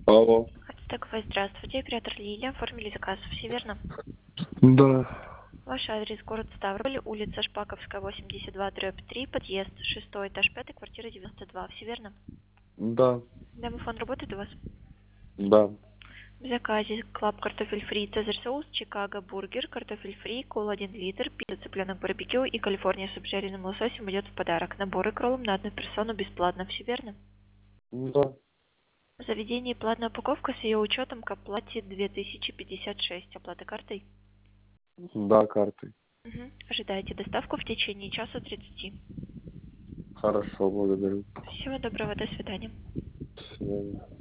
Алло. Такой, здравствуйте, оператор Лилия, оформили заказ, все верно? Да. Ваш адрес город Ставрополь, улица Шпаковская, 82/3, подъезд, 6 этаж, 5, квартира 92, все верно? Да. Домофон работает у вас? Да. В заказе клаб картофель фри, цезарь соус, Чикаго бургер, картофель фри, кола 1 литр, пицца цыпленок барбекю и Калифорния с обжаренным лососем идет в подарок. Набор и кроллом на одну персону бесплатно, все верно? Да. В заведении платная упаковка с ее учетом к оплате 2056. Оплата картой? Да, картой. Угу. Ожидаете доставку в течение часа 30. Хорошо, благодарю. Всего доброго, до свидания. До свидания.